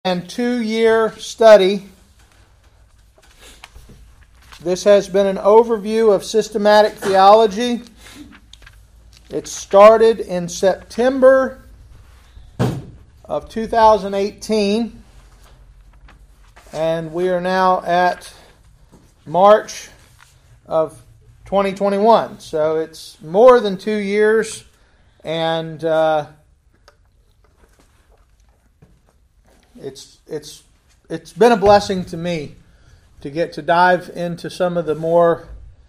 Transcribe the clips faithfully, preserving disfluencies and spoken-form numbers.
and two-year study. This has been an overview of systematic theology. It started in September of two thousand eighteen, and we are now at March of twenty twenty-one. So it's more than two years, and uh, it's it's it's been a blessing to me to get to dive into some of the more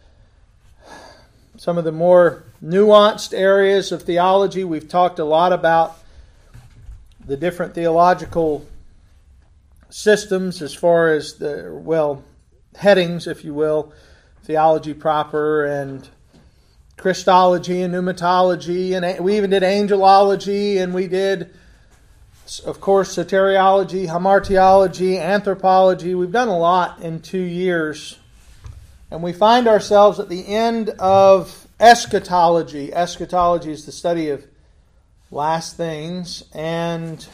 some of the more nuanced areas of theology. We've talked a lot about the different theological systems as far as the, well, headings, if you will, theology proper and Christology and pneumatology, and we even did angelology, and we did, of course, soteriology, hamartiology, anthropology. We've done a lot in two years. And we find ourselves at the end of eschatology. Eschatology is the study of last things. And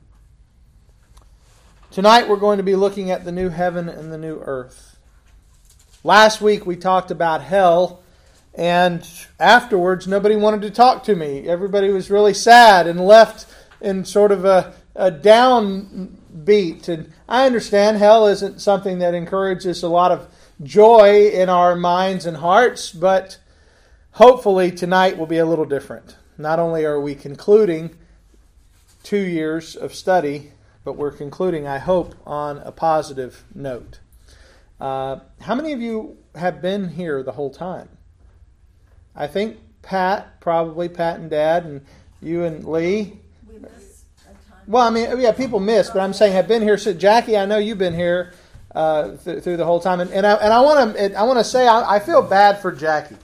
tonight we're going to be looking at the new heaven and the new earth. Last week we talked about hell, and afterwards nobody wanted to talk to me. Everybody was really sad and left in sort of a, a downbeat. And I understand hell isn't something that encourages a lot of joy in our minds and hearts, but hopefully tonight will be a little different. Not only are we concluding two years of study, but we're concluding, I hope, on a positive note. Uh, how many of you have been here the whole time? I think Pat, probably Pat and Dad, and you and Lee. We miss a time. Well, I mean, yeah, people miss, but I'm saying have been here. So, Jackie, I know you've been here uh, th- through the whole time, and, and I and I want to I want to say I, I feel bad for Jackie.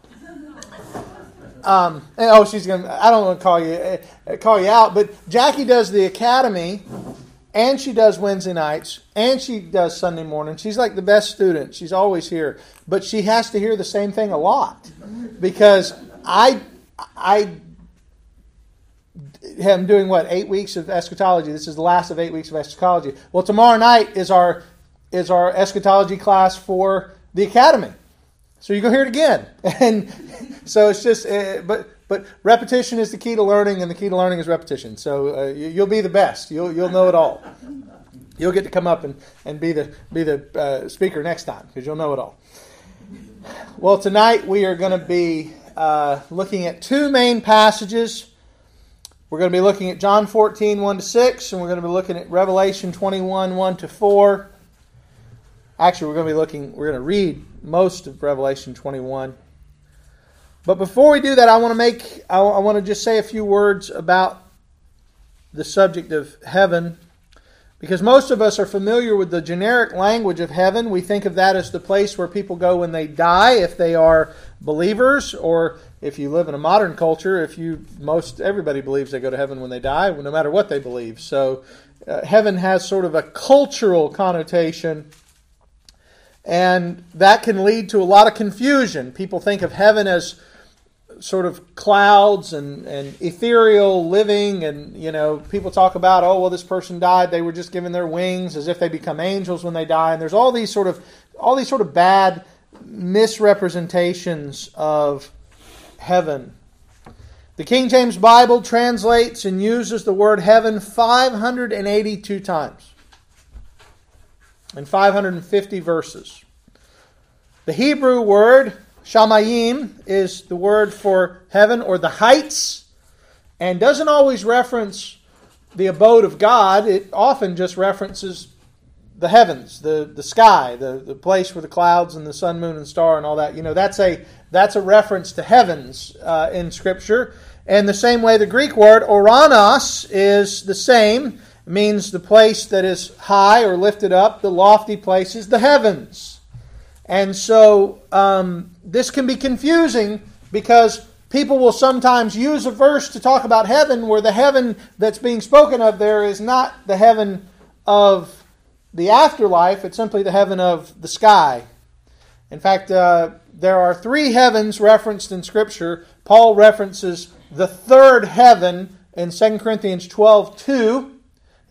Um, and, oh, she's gonna. I don't want to call you uh, call you out, but Jackie does the academy, and she does Wednesday nights, and she does Sunday morning. She's like the best student. She's always here, but she has to hear the same thing a lot because I I am doing what eight weeks of eschatology. This is the last of eight weeks of eschatology. Well, tomorrow night is our is our eschatology class for the academy. So you go hear it again, and so it's just, uh, but but repetition is the key to learning, and the key to learning is repetition. So uh, you, you'll be the best. You'll you'll know it all. You'll get to come up and, and be the be the uh, speaker next time because you'll know it all. Well, tonight we are going to be uh, looking at two main passages. We're going to be looking at John fourteen, one to six, and we're going to be looking at Revelation twenty-one, one to four. Actually, we're going to be looking, we're going to read most of Revelation twenty-one. But before we do that, I want to make, I want to just say a few words about the subject of heaven. Because most of us are familiar with the generic language of heaven. We think of that as the place where people go when they die, if they are believers, or if you live in a modern culture, if you, most, everybody believes they go to heaven when they die, no matter what they believe. So uh, heaven has sort of a cultural connotation, and that can lead to a lot of confusion. People think of heaven as sort of clouds and, and ethereal living, and you know, people talk about, oh well, this person died, they were just given their wings, as if they become angels when they die. And there's all these sort of all these sort of bad misrepresentations of heaven. The King James Bible translates and uses the word heaven five hundred eighty-two times. In five hundred fifty verses. The Hebrew word shamayim is the word for heaven or the heights, and doesn't always reference the abode of God. It often just references the heavens, the, the sky, the, the place where the clouds and the sun, moon, and star and all that. You know, that's a that's a reference to heavens uh, in Scripture. And the same way the Greek word oranos is the same. Means the place that is high or lifted up, the lofty places, the heavens. And so um, this can be confusing because people will sometimes use a verse to talk about heaven where the heaven that's being spoken of there is not the heaven of the afterlife, it's simply the heaven of the sky. In fact, uh, there are three heavens referenced in Scripture. Paul references the third heaven in Second Corinthians twelve two.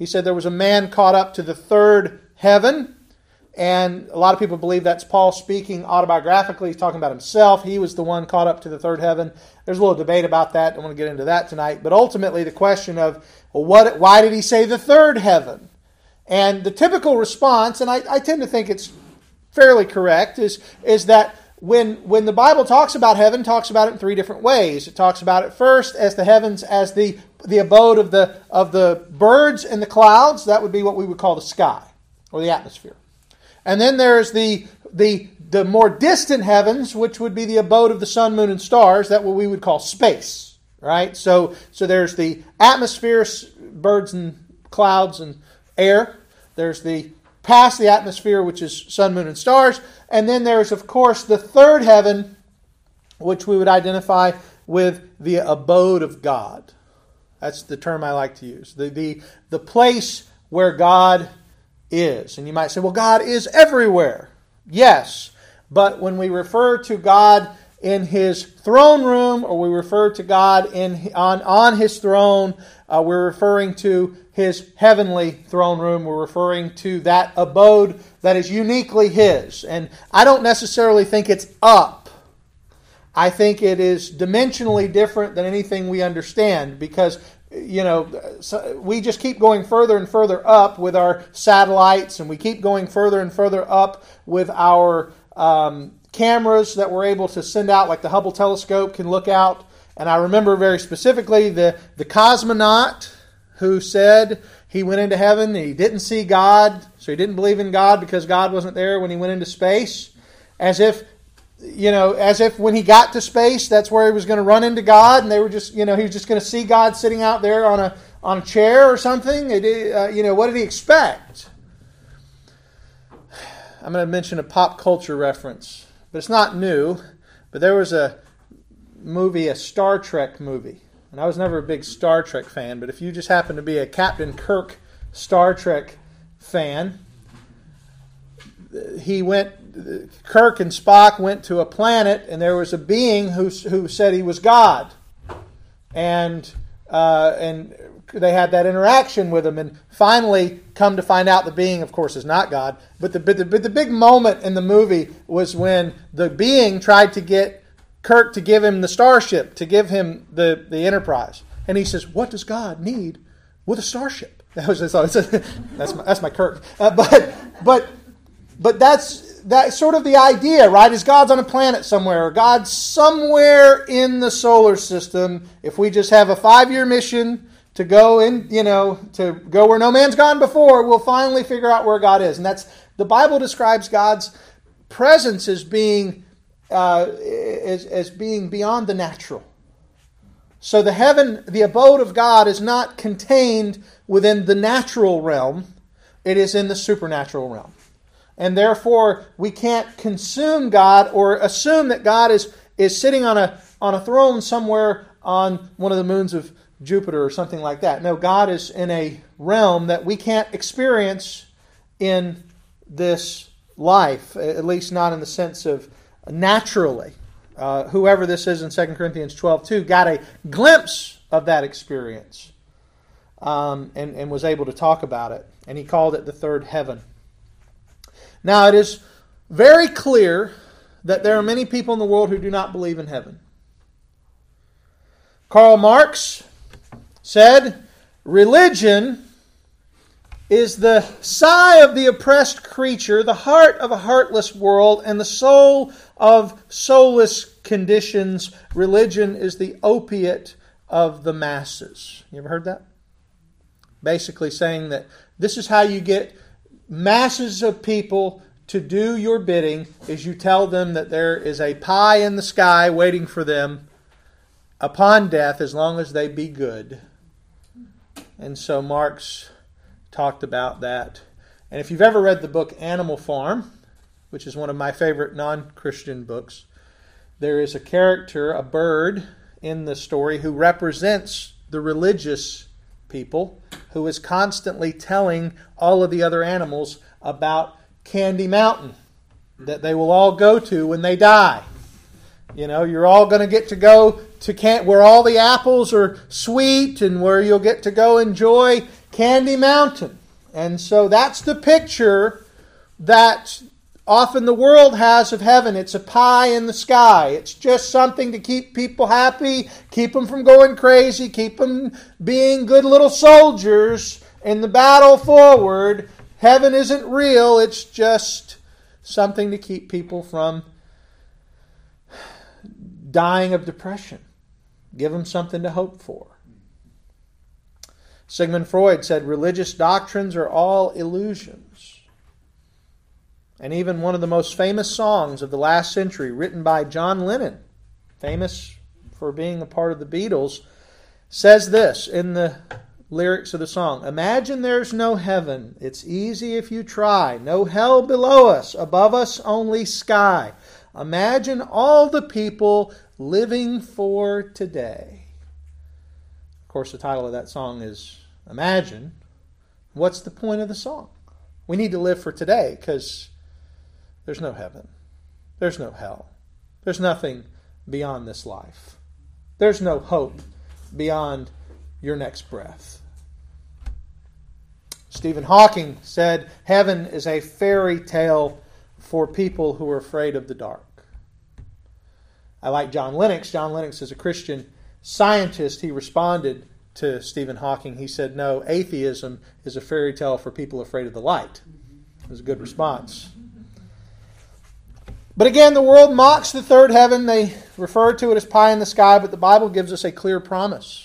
He said there was a man caught up to the third heaven. And a lot of people believe that's Paul speaking autobiographically. He's talking about himself. He was the one caught up to the third heaven. There's a little debate about that. I don't want to get into that tonight. But ultimately, the question of, well, what? Why did he say the third heaven? And the typical response, and I, I tend to think it's fairly correct, is, is that when, when the Bible talks about heaven, it talks about it in three different ways. It talks about it first as the heavens, as the, the abode of the, of the birds and the clouds. That would be what we would call the sky or the atmosphere. And then there's the, the the more distant heavens, which would be the abode of the sun, moon, and stars. That's what we would call space, right? So, so there's the atmosphere, birds and clouds and air. There's the past the atmosphere, which is sun, moon, and stars. And then there's, of course, the third heaven, which we would identify with the abode of God. That's the term I like to use. The the, the place where God is. And you might say, well, God is everywhere. Yes, but when we refer to God in His throne room, or we refer to God in on, on His throne, uh, we're referring to His heavenly throne room. We're referring to that abode that is uniquely His. And I don't necessarily think it's up. I think it is dimensionally different than anything we understand, because you know, so we just keep going further and further up with our satellites, and we keep going further and further up with our um, cameras that we're able to send out, like the Hubble telescope can look out. And I remember very specifically the, the cosmonaut who said he went into heaven and he didn't see God, so he didn't believe in God because God wasn't there when he went into space, as if You know, as if when he got to space, that's where he was going to run into God, and they were just, you know, he was just going to see God sitting out there on a on a chair or something. It, uh, you know, what did he expect? I'm going to mention a pop culture reference, but it's not new. But there was a movie, a Star Trek movie, and I was never a big Star Trek fan. But if you just happen to be a Captain Kirk Star Trek fan, he went. Kirk and Spock went to a planet, and there was a being who who said he was God, and uh, and they had that interaction with him, and finally come to find out the being, of course, is not God. But the but the, but the big moment in the movie was when the being tried to get Kirk to give him the starship, to give him the, the Enterprise, and he says, "What does God need with a starship?" That was just, that's my, that's my Kirk, uh, but but but that's. That's sort of the idea, right? Is God's on a planet somewhere, or God's somewhere in the solar system. If we just have a five-year mission to go in, you know, to go where no man's gone before, we'll finally figure out where God is. And that's the Bible describes God's presence as being uh, as, as being beyond the natural. So the heaven, the abode of God, is not contained within the natural realm; it is in the supernatural realm. And therefore, we can't consume God or assume that God is, is sitting on a on a throne somewhere on one of the moons of Jupiter or something like that. No, God is in a realm that we can't experience in this life, at least not in the sense of naturally. Uh, whoever this is in Second Corinthians twelve two got a glimpse of that experience um, and, and was able to talk about it. And he called it the third heaven. Now, it is very clear that there are many people in the world who do not believe in heaven. Karl Marx said, "Religion is the sigh of the oppressed creature, the heart of a heartless world, and the soul of soulless conditions. Religion is the opiate of the masses." You ever heard that? Basically saying that this is how you get masses of people to do your bidding, is you tell them that there is a pie in the sky waiting for them upon death as long as they be good. And so Marx talked about that. And if you've ever read the book Animal Farm, which is one of my favorite non-Christian books, there is a character, a bird, in the story who represents the religious people, who is constantly telling all of the other animals about Candy Mountain that they will all go to when they die. You know, you're all going to get to go to Can- where all the apples are sweet and where you'll get to go enjoy Candy Mountain. And so that's the picture that often the world has of heaven. It's a pie in the sky. It's just something to keep people happy, keep them from going crazy, keep them being good little soldiers in the battle forward. Heaven isn't real. It's just something to keep people from dying of depression. Give them something to hope for. Sigmund Freud said religious doctrines are all illusions. And even one of the most famous songs of the last century, written by John Lennon, famous for being a part of the Beatles, says this in the lyrics of the song: imagine there's no heaven. It's easy if you try. No hell below us. Above us only sky. Imagine all the people living for today. Of course, the title of that song is Imagine. What's the point of the song? We need to live for today because there's no heaven. There's no hell. There's nothing beyond this life. There's no hope beyond your next breath. Stephen Hawking said heaven is a fairy tale for people who are afraid of the dark. I like John Lennox. John Lennox is a Christian scientist. He responded to Stephen Hawking. He said, no, atheism is a fairy tale for people afraid of the light. It was a good response. But again, the world mocks the third heaven. They refer to it as pie in the sky, but the Bible gives us a clear promise.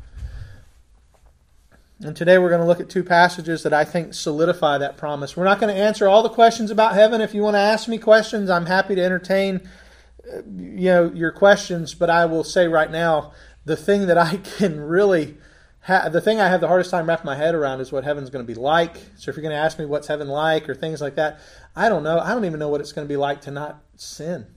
And today we're going to look at two passages that I think solidify that promise. We're not going to answer all the questions about heaven. If you want to ask me questions, I'm happy to entertain you know, your questions, but I will say right now, the thing that I can really, ha- the thing I have the hardest time wrapping my head around is what heaven's going to be like. So if you're going to ask me what's heaven like or things like that, I don't know. I don't even know what it's going to be like to not sin.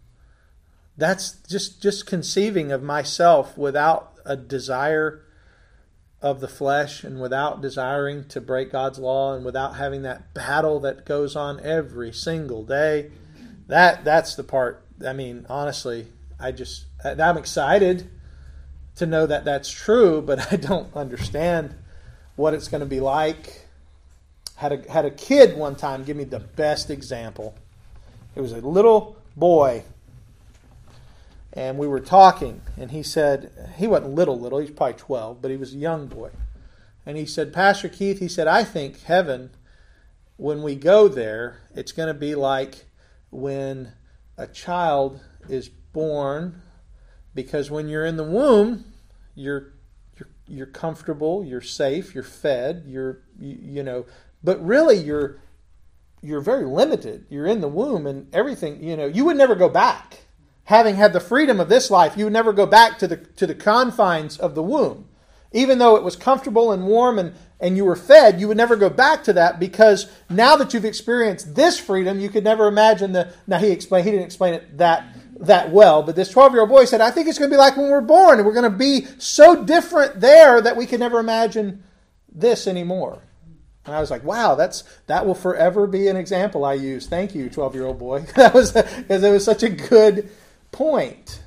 That's just, just conceiving of myself without a desire of the flesh and without desiring to break God's law and without having that battle that goes on every single day. That that's the part. I mean, honestly, I just, I'm excited to know that that's true, but I don't understand what it's going to be like. Had a, had a kid one time give me the best example. It was a little boy, and we were talking, and he said, he wasn't little, little, he's probably twelve, but he was a young boy. And he said, Pastor Keith, he said, I think heaven, when we go there, it's going to be like when a child is born, because when you're in the womb, you're you're you're comfortable, you're safe, you're fed, you're you, you know, but really you're you're very limited. You're in the womb and everything, you know, you would never go back. Having had the freedom of this life, you would never go back to the to the confines of the womb. Even though it was comfortable and warm and, and you were fed, you would never go back to that, because now that you've experienced this freedom, you could never imagine the... Now, he explained, he didn't explain it that that well, but this twelve-year-old boy said, I think it's going to be like when we're born, and we're going to be so different there that we could never imagine this anymore. And I was like, wow, that's that will forever be an example I use. Thank you, twelve-year-old boy. That was because it was such a good point.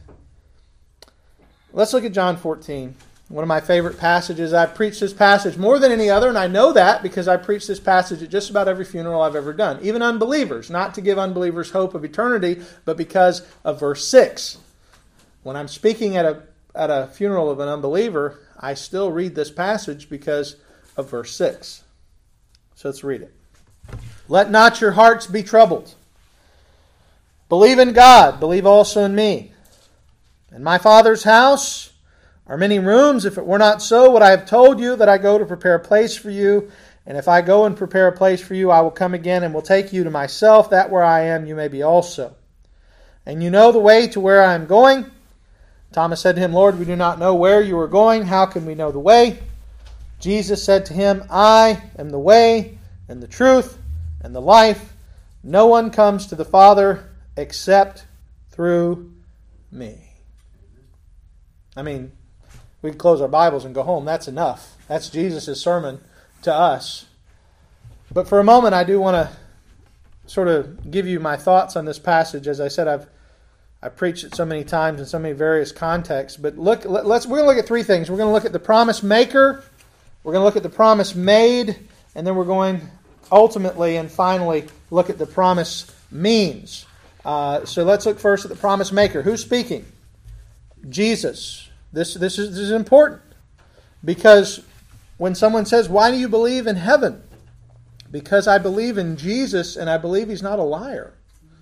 Let's look at John fourteen. One of my favorite passages. I've preached this passage more than any other, and I know that because I preached this passage at just about every funeral I've ever done. Even unbelievers. Not to give unbelievers hope of eternity, but because of verse six. When I'm speaking at a at a funeral of an unbeliever, I still read this passage because of verse six. So let's read it. Let not your hearts be troubled. Believe in God. Believe also in me. In my Father's house are many rooms. If it were not so, would I have told you that I go to prepare a place for you? And if I go and prepare a place for you, I will come again and will take you to myself, that where I am you may be also. And you know the way to where I am going. Thomas said to him, Lord, we do not know where you are going. How can we know the way? Jesus said to him, I am the way and the truth and the life. No one comes to the Father except through me. I mean, we can close our Bibles and go home. That's enough. That's Jesus' sermon to us. But for a moment, I do want to sort of give you my thoughts on this passage. As I said, I've I preached it so many times in so many various contexts. But look, let's we're going to look at three things. We're going to look at the promise maker, We're going to look at the promise made, and then we're going ultimately and finally look at the promise means. Uh, so let's look first at the promise maker. Who's speaking? Jesus. This, this, is, this is important because when someone says, why do you believe in heaven? Because I believe in Jesus and I believe He's not a liar.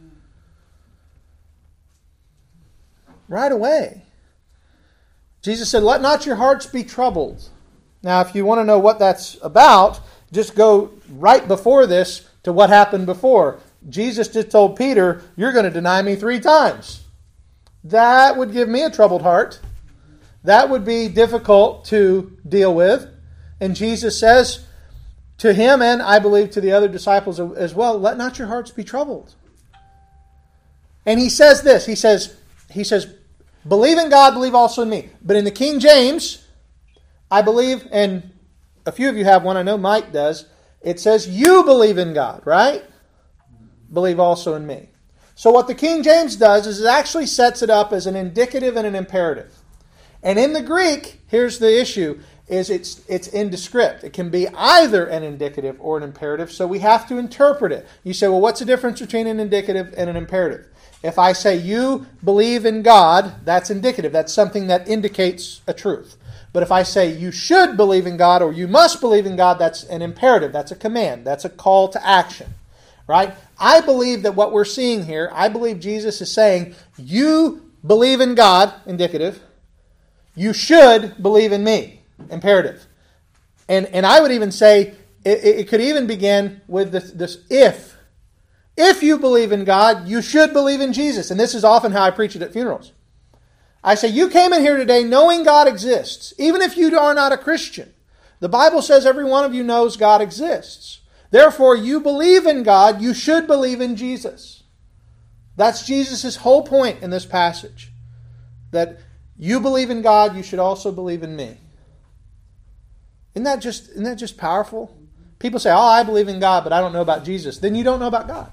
Right away. Jesus said, let not your hearts be troubled. Now, if you want to know what that's about, just go right before this to what happened before. Jesus just told Peter, you're going to deny me three times. That would give me a troubled heart. That would be difficult to deal with. And Jesus says to him, and I believe to the other disciples as well, let not your hearts be troubled. And He says this, He says, He says, believe in God, believe also in me. But in the King James, I believe, and a few of you have one, I know Mike does, it says you believe in God, right? Believe also in me. So what the King James does is it actually sets it up as an indicative and an imperative. And in the Greek, here's the issue, is it's it's indescript. It can be either an indicative or an imperative, so we have to interpret it. You say, well, what's the difference between an indicative and an imperative? If I say you believe in God, that's indicative. That's something that indicates a truth. But if I say you should believe in God or you must believe in God, that's an imperative. That's a command. That's a call to action. Right? I believe that what we're seeing here, I believe Jesus is saying, you believe in God, indicative. You should believe in me, imperative. And and I would even say, it, it could even begin with this, this if. If you believe in God, you should believe in Jesus. And this is often how I preach it at funerals. I say, you came in here today knowing God exists, even if you are not a Christian. The Bible says every one of you knows God exists. Therefore, you believe in God, you should believe in Jesus. That's Jesus' whole point in this passage. That you believe in God, you should also believe in me. Isn't that just, isn't that just powerful? People say, oh, I believe in God, but I don't know about Jesus. Then you don't know about God.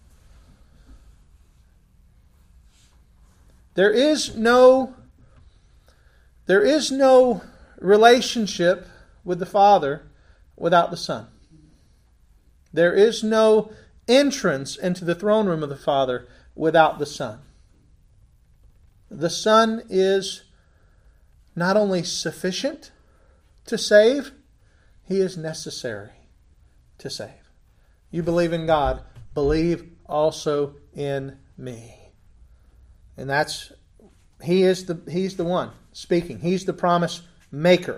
There is no, there is no relationship with the Father without the Son. There is no entrance into the throne room of the Father without the Son. The Son is not only sufficient to save, He is necessary to save. You believe in God, believe also in me. And that's, He is the He's the one speaking. He's the promise maker.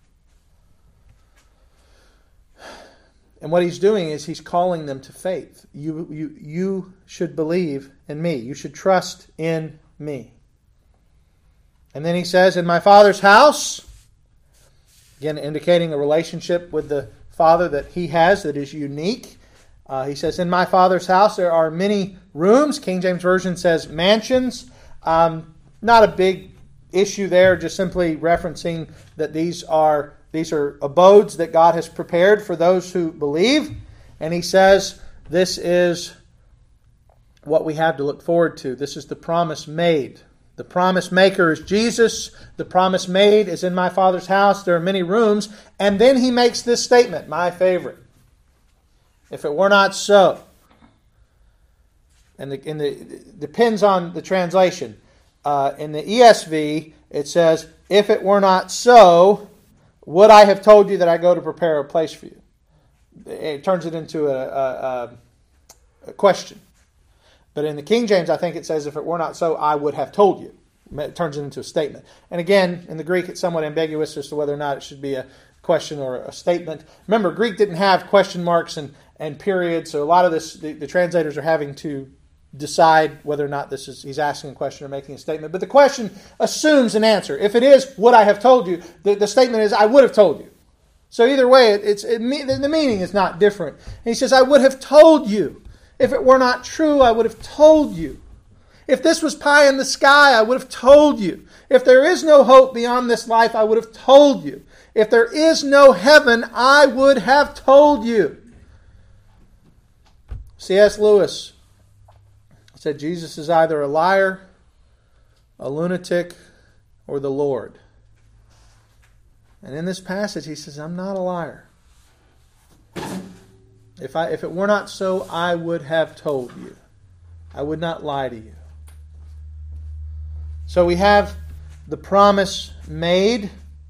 And what He's doing is He's calling them to faith. You, you, you should believe in me. You should trust in me. And then He says, in my Father's house, again indicating a relationship with the Father that He has that is unique. Uh, he says, in my Father's house there are many rooms. King James Version says mansions. Um, not a big issue there, just simply referencing that these are these are abodes that God has prepared for those who believe. And he says, this is what we have to look forward to. This is the promise made. The promise maker is Jesus. The promise made is in my Father's house. There are many rooms. And then he makes this statement, my favorite. If it were not so. And, the, and the, it depends on the translation. Uh, in the E S V, it says, if it were not so, would I have told you that I go to prepare a place for you? It turns it into a, a, a question. But in the King James, I think it says, if it were not so, I would have told you. It turns it into a statement. And again, in the Greek, it's somewhat ambiguous as to whether or not it should be a question or a statement. Remember, Greek didn't have question marks and, and periods, so a lot of this, the, the translators are having to decide whether or not this is he's asking a question or making a statement. But the question assumes an answer. If it is, would I have told you? The, the statement is, I would have told you. So either way, it, it's it, the meaning is not different. And he says, I would have told you. If it were not true, I would have told you. If this was pie in the sky, I would have told you. If there is no hope beyond this life, I would have told you. If there is no heaven, I would have told you. C S Lewis said Jesus is either a liar, a lunatic, or the Lord. And in this passage, he says, I'm not a liar. If I, if it were not so, I would have told you. I would not lie to you. So we have the promise made,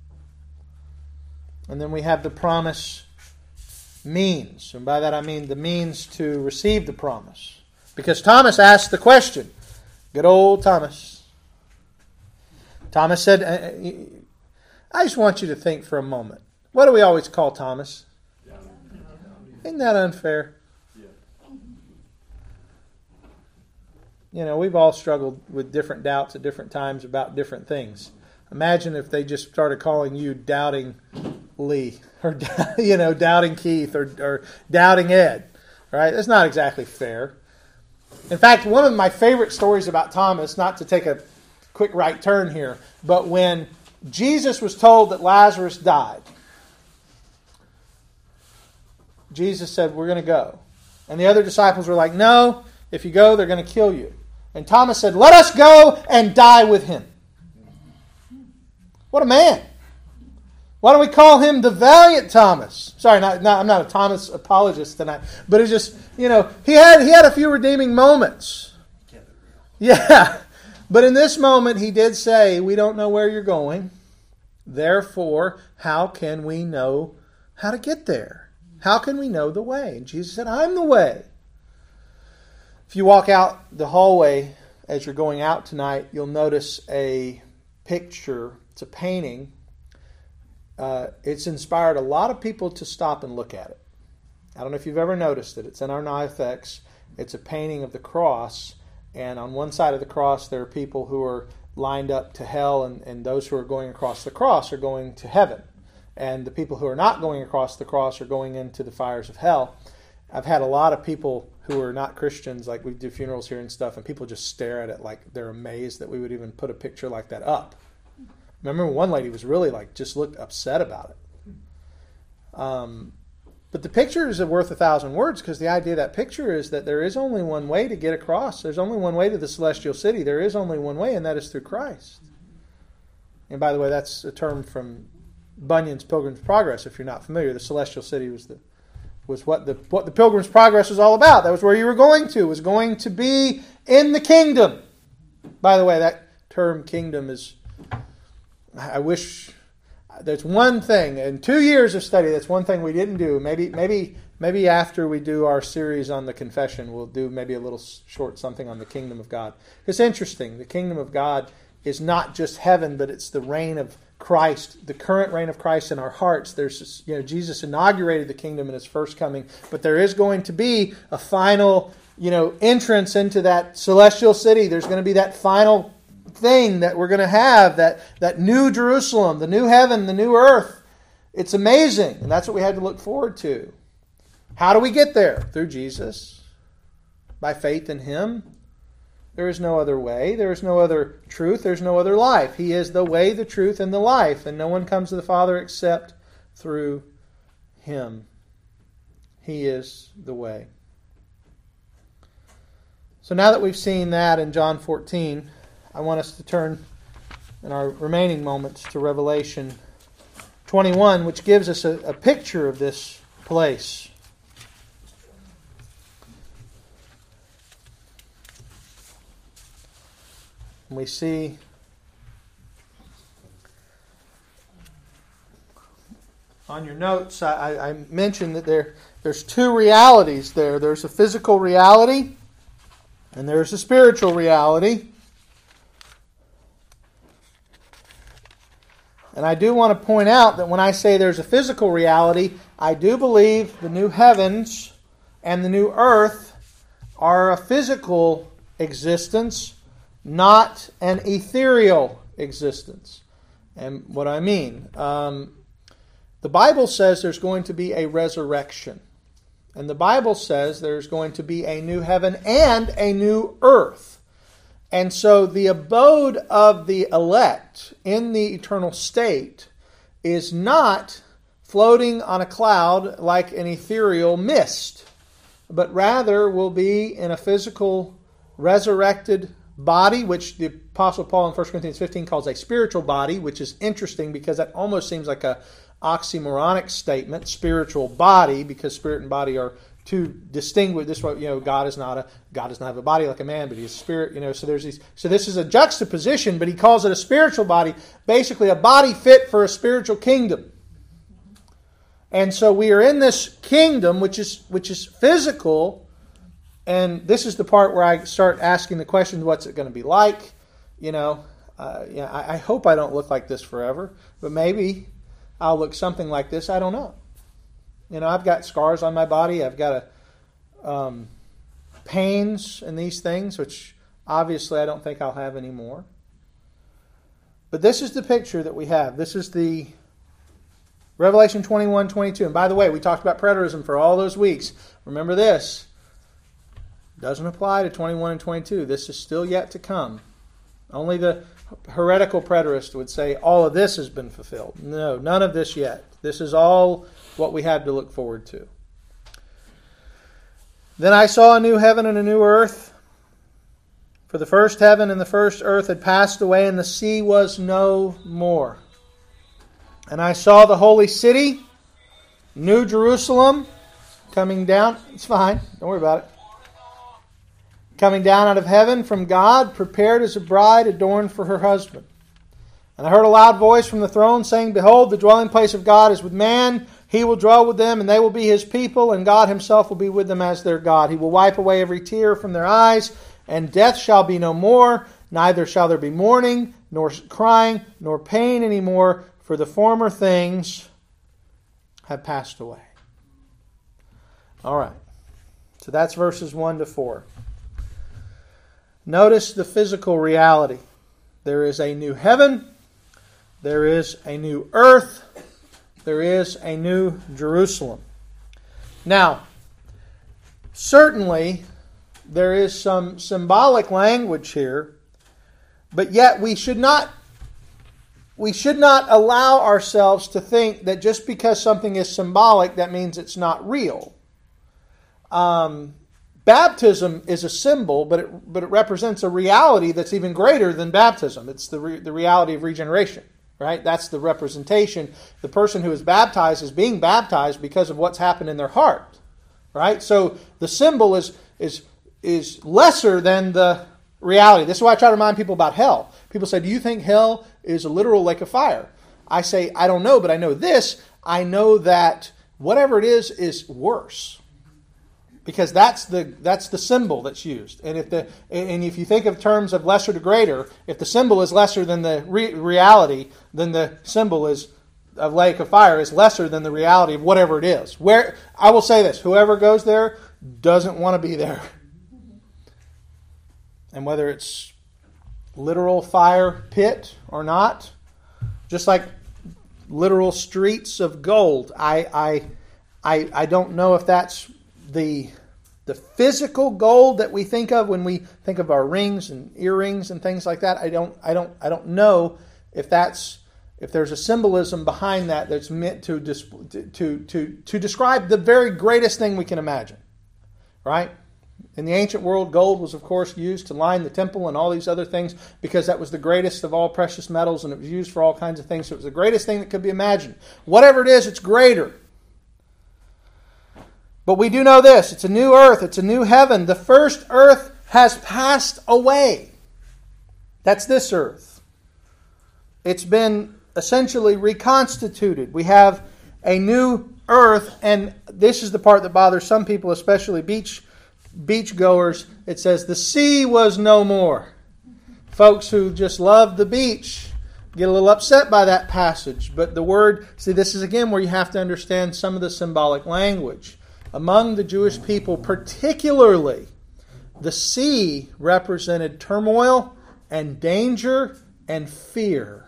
and then we have the promise means. And by that I mean the means to receive the promise. Because Thomas asked the question. Good old Thomas. Thomas said, I just want you to think for a moment. What do we always call Thomas? Isn't that unfair? You know, we've all struggled with different doubts at different times about different things. Imagine if they just started calling you Doubting Lee, or, you know, Doubting Keith, or, or Doubting Ed. All right, that's not exactly fair. In fact, one of my favorite stories about Thomas, not to take a quick right turn here, but when Jesus was told that Lazarus died, Jesus said, we're going to go. And the other disciples were like, no, if you go, they're going to kill you. And Thomas said, let us go and die with him. What a man. Why don't we call him the valiant Thomas? Sorry, not, not, I'm not a Thomas apologist tonight. But it's just, you know, he had, he had a few redeeming moments. Yeah. But in this moment, he did say, we don't know where you're going. Therefore, how can we know how to get there? How can we know the way? And Jesus said, I'm the way. If you walk out the hallway as you're going out tonight, you'll notice a picture. It's a painting. Uh, it's inspired a lot of people to stop and look at it. I don't know if you've ever noticed it. It's in our NIFX. It's a painting of the cross. And on one side of the cross, there are people who are lined up to hell, and, and those who are going across the cross are going to heaven. And the people who are not going across the cross are going into the fires of hell. I've had a lot of people who are not Christians, like we do funerals here and stuff, and people just stare at it like they're amazed that we would even put a picture like that up. Remember one lady was really like, just looked upset about it. Um, but the picture is worth a thousand words, because the idea of that picture is that there is only one way to get across. There's only one way to the celestial city. There is only one way, and that is through Christ. And by the way, that's a term from Bunyan's Pilgrim's Progress. If you're not familiar, the celestial city was the was what the what the Pilgrim's Progress was all about. That was where you were going to. It was going to be in the kingdom. By the way, that term kingdom is, I wish, there's one thing in two years of study, that's one thing we didn't do. Maybe maybe maybe after we do our series on the confession, we'll do maybe a little short something on the kingdom of God. It's interesting. The kingdom of God is not just heaven, but it's the reign of Christ, the current reign of Christ in our hearts. There's, you know, Jesus inaugurated the kingdom in his first coming, but there is going to be a final, you know, entrance into that celestial city. There's going to be that final thing that we're going to have, that, that new Jerusalem, the new heaven, the new earth. It's amazing, and that's what we had to look forward to. How do we get there? Through Jesus, by faith in him. There is no other way. There is no other truth. There's no other life. He is the way, the truth, and the life. And no one comes to the Father except through him. He is the way. So now that we've seen that in John fourteen, I want us to turn in our remaining moments to Revelation twenty-one, which gives us a, a picture of this place. And we see on your notes, I, I mentioned that there, there's two realities there. There's a physical reality and there's a spiritual reality. And I do want to point out that when I say there's a physical reality, I do believe the new heavens and the new earth are a physical existence, not an ethereal existence. And what I mean, um, the Bible says there's going to be a resurrection. And the Bible says there's going to be a new heaven and a new earth. And so the abode of the elect in the eternal state is not floating on a cloud like an ethereal mist, but rather will be in a physical, resurrected body, which the Apostle Paul in First Corinthians fifteen calls a spiritual body, which is interesting because that almost seems like a oxymoronic statement, spiritual body, because spirit and body are two distinguished. This way, you know, God is not a God does not have a body like a man, but He is a spirit. You know, so there's these. So this is a juxtaposition, but he calls it a spiritual body, basically a body fit for a spiritual kingdom. And so we are in this kingdom, which is which is physical, and this is the part where I start asking the question: what's it going to be like? You know, uh, yeah, I, I hope I don't look like this forever, but maybe I'll look something like this. I don't know. You know, I've got scars on my body. I've got a, um, pains and these things, which obviously I don't think I'll have anymore. But this is the picture that we have. This is the Revelation twenty-one, twenty-two. And by the way, we talked about preterism for all those weeks. Remember this. Doesn't apply to twenty-one and twenty-two. This is still yet to come. Only the heretical preterist would say all of this has been fulfilled. No, none of this yet. This is all what we have to look forward to. Then I saw a new heaven and a new earth. For the first heaven and the first earth had passed away, and the sea was no more. And I saw the holy city, New Jerusalem, coming down. It's fine. Don't worry about it. Coming down out of heaven from God, prepared as a bride adorned for her husband. And I heard a loud voice from the throne saying, Behold, the dwelling place of God is with man. He will dwell with them, and they will be His people, and God Himself will be with them as their God. He will wipe away every tear from their eyes, and death shall be no more. Neither shall there be mourning, nor crying, nor pain any more, for the former things have passed away. All right. So that's verses one to four. Notice the physical reality. There is a new heaven. There is a new earth. There is a new Jerusalem. Now, certainly there is some symbolic language here, but yet we should not we should not allow ourselves to think that just because something is symbolic, that means it's not real. Um, baptism is a symbol, but it, but it represents a reality that's even greater than baptism. It's the re, the reality of regeneration. Right? That's the representation. The person who is baptized is being baptized because of what's happened in their heart. Right? So the symbol is is is lesser than the reality. This is why I try to remind people about hell. People say, do you think hell is a literal lake of fire? I say, I don't know, but I know this. I know that whatever it is is worse. Because that's the that's the symbol that's used, and if the and if you think of terms of lesser to greater, if the symbol is lesser than the re- reality, then the symbol is of lake of fire is lesser than the reality of whatever it is. Where I will say this: whoever goes there doesn't want to be there, and whether it's literal fire pit or not, just like literal streets of gold, I I I, I don't know if that's the the physical gold that we think of when we think of our rings and earrings and things like that. I don't I don't I don't know if that's if there's a symbolism behind that that's meant to to to to describe the very greatest thing we can imagine. Right? In the ancient world, gold was of course used to line the temple and all these other things because that was the greatest of all precious metals, and it was used for all kinds of things. So it was the greatest thing that could be imagined. Whatever it is, it's greater. But we do know this, it's a new earth, it's a new heaven. The first earth has passed away. That's this earth. It's been essentially reconstituted. We have a new earth, and this is the part that bothers some people, especially beach beach goers. It says the sea was no more. Folks who just love the beach get a little upset by that passage. But the word, see, this is again where you have to understand some of the symbolic language. Among the Jewish people, particularly, the sea represented turmoil and danger and fear.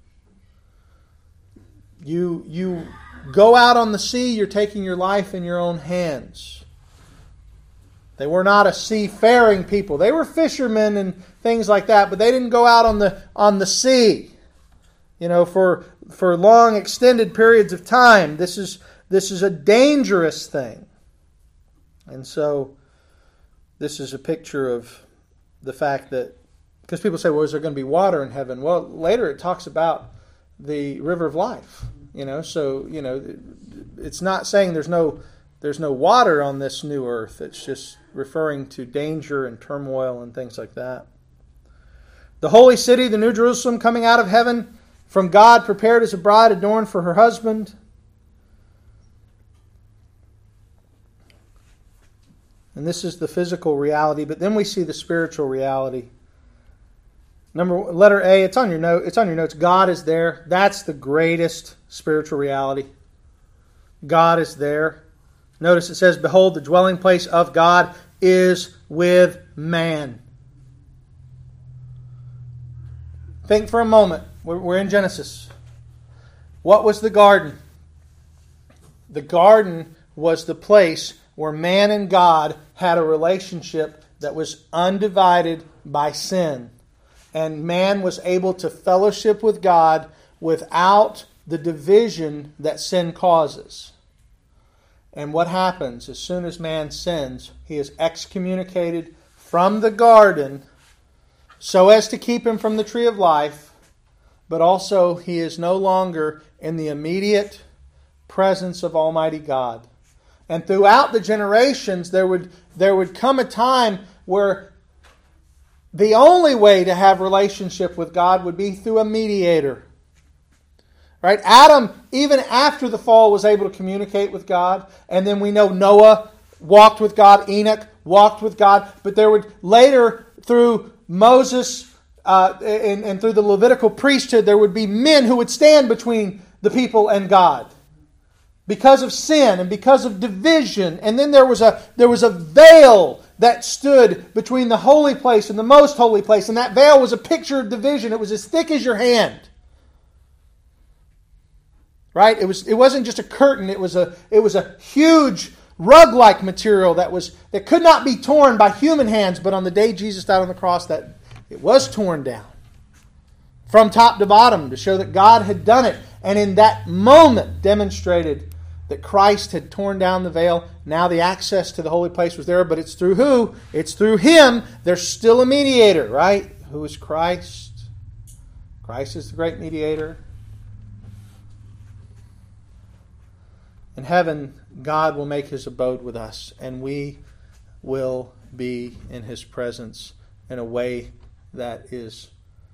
You, you go out on the sea, you're taking your life in your own hands. They were not a seafaring people. They were fishermen and things like that, but they didn't go out on the on the sea, you know, for for long extended periods of time. This is this is a dangerous thing. And so this is a picture of the fact that Because people say, well, is there going to be water in heaven? Well, later it talks about the river of life. You know, so, you know, it's not saying there's no there's no water on this new earth. It's just referring to danger and turmoil and things like that. The holy city, the New Jerusalem, coming out of heaven from God, prepared as a bride adorned for her husband. And this is the physical reality, but then we see the spiritual reality. Number letter A, it's on your note. It's on your notes. God is there. That's the greatest spiritual reality. God is there. Notice it says, "Behold, the dwelling place of God is with man." Think for a moment. We're, we're in Genesis. What was the garden? The garden was the place where man and God had a relationship that was undivided by sin. And man was able to fellowship with God without the division that sin causes. And what happens as soon as man sins? He is excommunicated from the garden so as to keep him from the tree of life, but also he is no longer in the immediate presence of Almighty God. And throughout the generations, there would, there would come a time where the only way to have relationship with God would be through a mediator. Right? Adam, even after the fall, was able to communicate with God. And then we know Noah walked with God. Enoch walked with God. But there would later, through Moses uh, and, and through the Levitical priesthood, there would be men who would stand between the people and God. Because of sin and because of division. And then there was a there was a veil that stood between the holy place and the most holy place. And that veil was a picture of division. It was as thick as your hand. Right? It was it wasn't just a curtain, it was a it was a huge rug-like material that was that could not be torn by human hands, but on the day Jesus died on the cross, that it was torn down. From top to bottom to show that God had done it. And in that moment demonstrated that Christ had torn down the veil. Now the access to the holy place was there, but it's through who? It's through Him. There's still a mediator, right? Who is Christ? Christ is the great mediator. In heaven, God will make His abode with us, and we will be in His presence in a way that is,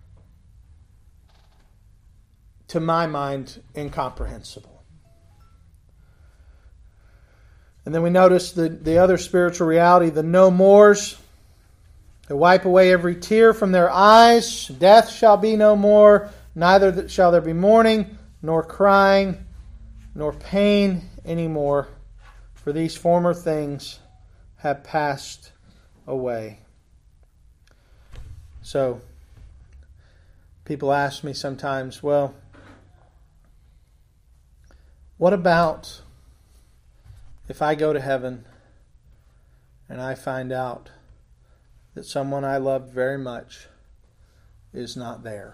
to my mind, incomprehensible. And then we notice the, the other spiritual reality, the no mores. They wipe away every tear from their eyes. Death shall be no more, neither shall there be mourning, nor crying, nor pain anymore, for these former things have passed away. So, people ask me sometimes, well, what about if I go to heaven and I find out that someone I loved very much is not there?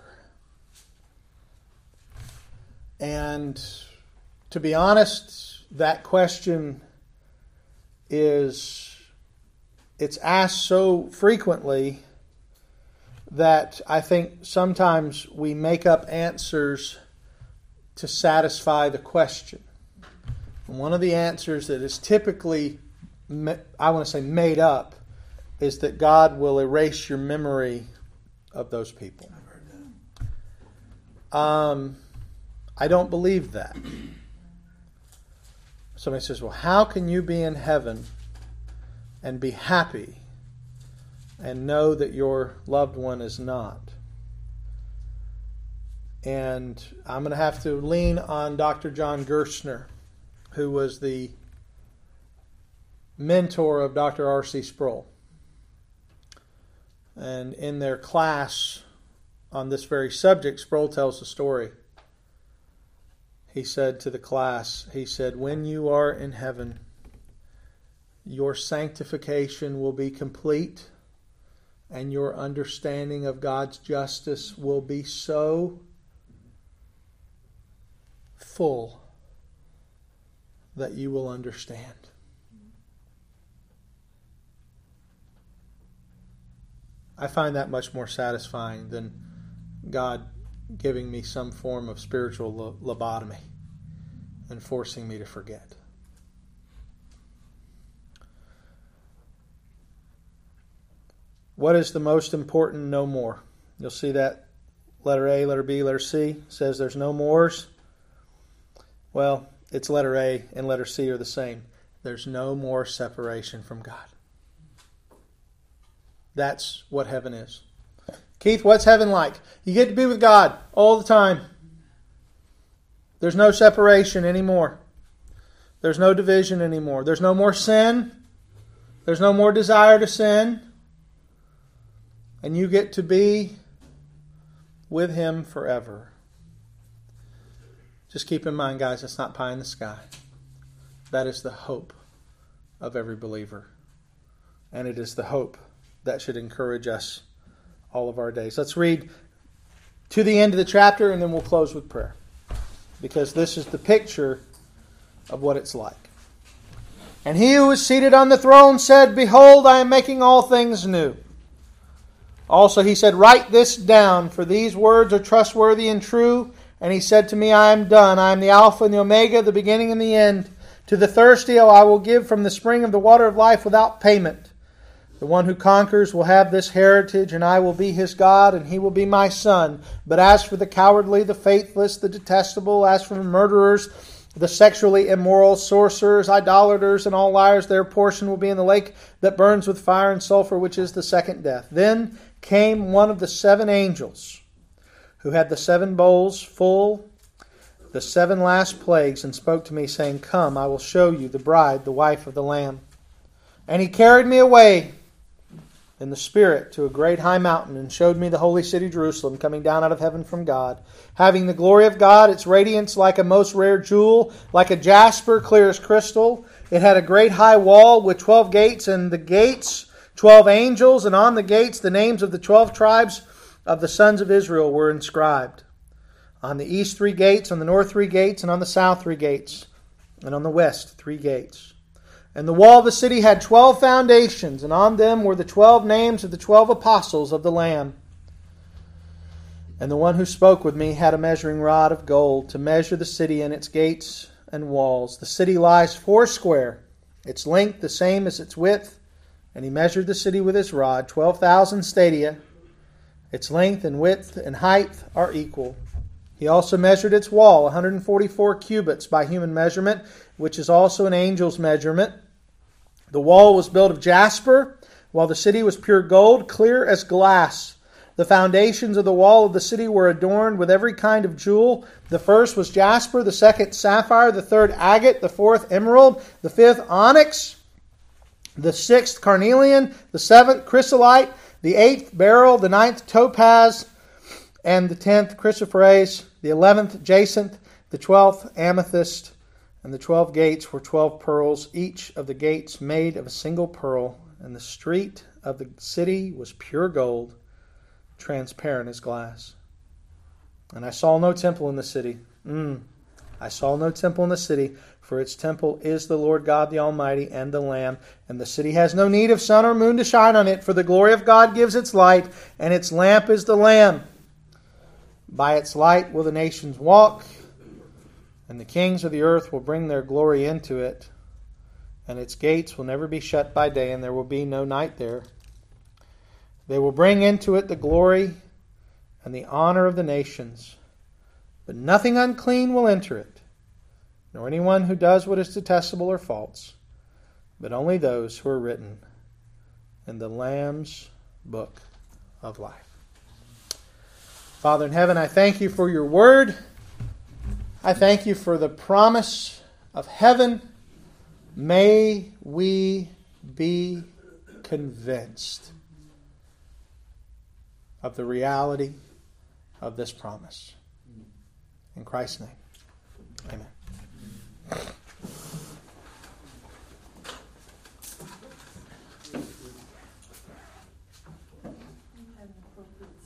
And to be honest, that question is, it's asked so frequently that I think sometimes we make up answers to satisfy the question. And one of the answers that is typically, I want to say made up, is that God will erase your memory of those people. Um, I don't believe that. Somebody says, well, how can you be in heaven and be happy and know that your loved one is not? And I'm going to have to lean on Doctor John Gerstner, who was the mentor of Doctor R C Sproul. And in their class on this very subject, Sproul tells the story. He said to the class, he said, when you are in heaven, your sanctification will be complete and your understanding of God's justice will be so full that you will understand. I find that much more satisfying than God giving me some form of spiritual lobotomy and forcing me to forget. What is the most important? No more. You'll see that letter A, letter B, letter C says there's no mores. Well, it's letter A and letter C are the same. There's no more separation from God. That's what heaven is. Keith, what's heaven like? You get to be with God all the time. There's no separation anymore. There's no division anymore. There's no more sin. There's no more desire to sin. And you get to be with Him forever. Just keep in mind, guys, it's not pie in the sky. That is the hope of every believer. And it is the hope that should encourage us all of our days. Let's read to the end of the chapter and then we'll close with prayer. Because this is the picture of what it's like. And he who was seated on the throne said, Behold, I am making all things new. Also he said, Write this down, for these words are trustworthy and true. And he said to me, I am done. I am the Alpha and the Omega, the beginning and the end. To the thirsty I will give from the spring of the water of life without payment. The one who conquers will have this heritage, and I will be his God, and he will be my son. But as for the cowardly, the faithless, the detestable, as for the murderers, the sexually immoral, sorcerers, idolaters, and all liars, their portion will be in the lake that burns with fire and sulfur, which is the second death. Then came one of the seven angels, who had the seven bowls full, the seven last plagues, and spoke to me, saying, Come, I will show you the bride, the wife of the Lamb. And he carried me away in the Spirit to a great high mountain, and showed me the holy city Jerusalem, coming down out of heaven from God, having the glory of God, its radiance like a most rare jewel, like a jasper, clear as crystal. It had a great high wall with twelve gates, and the gates twelve angels, and on the gates the names of the twelve tribes of the sons of Israel were inscribed. On the east three gates, on the north three gates, and on the south three gates, and on the west three gates. And the wall of the city had twelve foundations, and on them were the twelve names of the twelve apostles of the Lamb. And the one who spoke with me had a measuring rod of gold to measure the city and its gates and walls. The city lies foursquare, its length the same as its width. And he measured the city with his rod, twelve thousand stadia. Its length and width and height are equal. He also measured its wall, one hundred forty-four cubits by human measurement, which is also an angel's measurement. The wall was built of jasper, while the city was pure gold, clear as glass. The foundations of the wall of the city were adorned with every kind of jewel. The first was jasper, the second sapphire, the third agate, the fourth emerald, the fifth onyx, the sixth carnelian, the seventh chrysolite, the eighth beryl, the ninth topaz, and the tenth chrysoprase, the eleventh jacinth, the twelfth amethyst. And the twelve gates were twelve pearls, each of the gates made of a single pearl. And the street of the city was pure gold, transparent as glass. And I saw no temple in the city. Mm. I saw no temple in the city, for its temple is the Lord God the Almighty and the Lamb. And the city has no need of sun or moon to shine on it, for the glory of God gives its light, and its lamp is the Lamb. By its light will the nations walk, and the kings of the earth will bring their glory into it, and its gates will never be shut by day, and there will be no night there. They will bring into it the glory and the honor of the nations, but nothing unclean will enter it, nor anyone who does what is detestable or false, but only those who are written in the Lamb's book of life. Father in heaven, I thank you for your word. I thank you for the promise of heaven. May we be convinced of the reality of this promise. In Christ's name, amen.